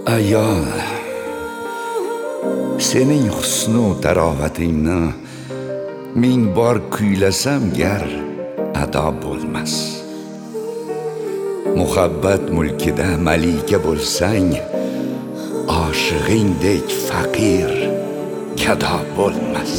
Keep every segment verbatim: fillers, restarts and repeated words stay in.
ayol, sening husnu tarovatingni ming bor kuylasam gar ado bo'lmas. Muhabbat mulkida malika bo'lsang, oshig'ingdek faqir gado bo'lmas.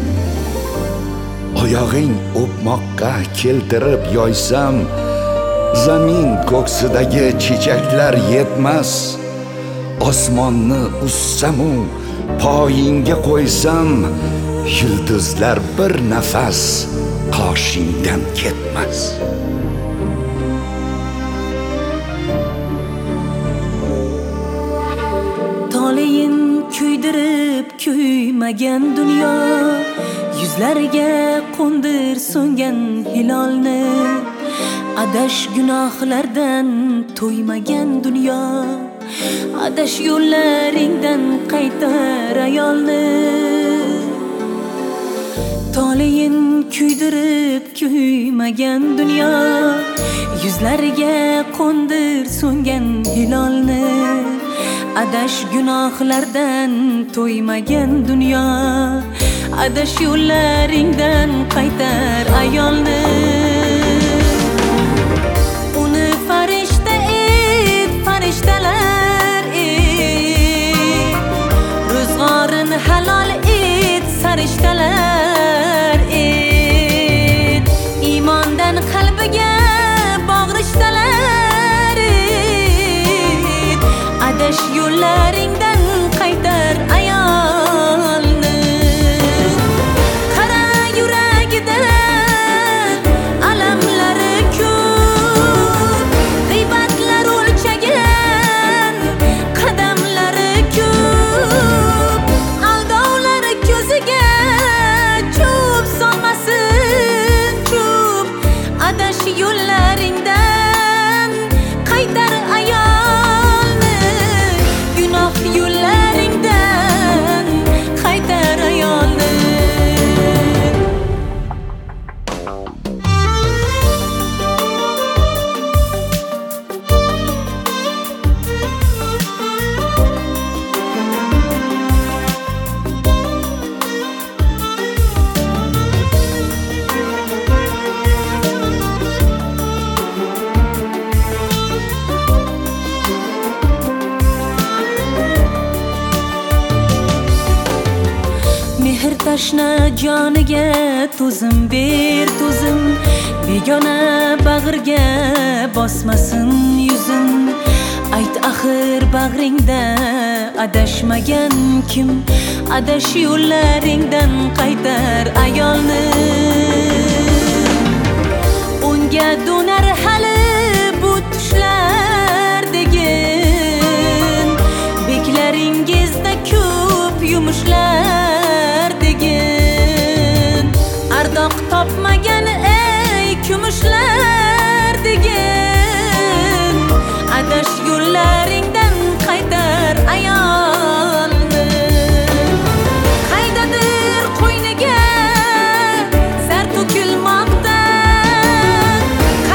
Oyog'ing o'pmoqqa keltirib yoysam, zamin ko'ksidagi chechaklar yetmas. Osmonni ussamu poyingga qo'ysam, yulduzlar bir nafas qoshingdan ketmas. Toleyin kuydirib kuymagan dunyo, yuzlarga qo'ndir so'ngan hilolni. Adash gunohlardan to'ymagan dunyo, adash yo'llaringdan qaytar ayolni. Toleyin kuydirib kuymagan dunyo, yuzlarga qo'ndir so'ngan hilolni. Adash gunohlardan to'ymagan dunyo, adash yo'llaringdan qaytar ayolni. Uni farishta et, farishtalar et, ro'zg'orini halol et, sarishtalar et, iymondan qalbiga bag'rishtalar et, adash yo'llaringdan qaytar ayolni. Qara yuragida alamlari ko'p, g'iybatlar o'lchagan qadamlari ko'p, aldovlari ko'ziga cho'p solmasin cho'p, adash yo'llaringdan qaytar ayolni. Gunoh yo'llaringdan qaytar ayolni. Mehr tashna joniga to'zim ber, to'zim begona bag'rga bosmasin yuzim. Ayt axir bag'ringda adashmagan kim, adash yo'llaringdan qaytar ayolni. Unga do'nar hali bu tushlar degin, beklaringizda ko'p yumushlar degin, ardoq topmagan ey kumushlar degin, adash yo'llaringdan qaytar ayolni. Qaydadir qo'yniga zar to'kilmoqda,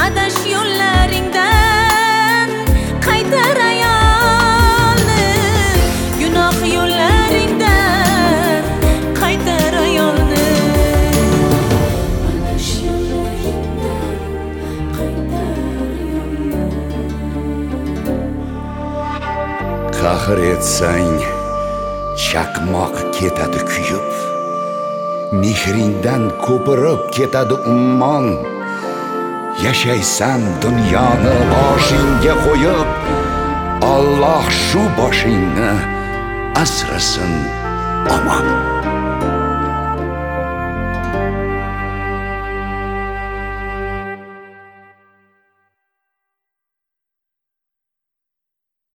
adash yo'llaringdan qaytar ayolni, gunoh yo'llaringdan qaytar ayolni. Adash yo'llaringdan qaytar ayolni. Qahr etsang chaqmoq ketadi kuyib, mehringdan ko'pirib ketadi ummon. Yashaysan dunyoni boshingga qo'yib, Alloh shu boshingni asrasin omon.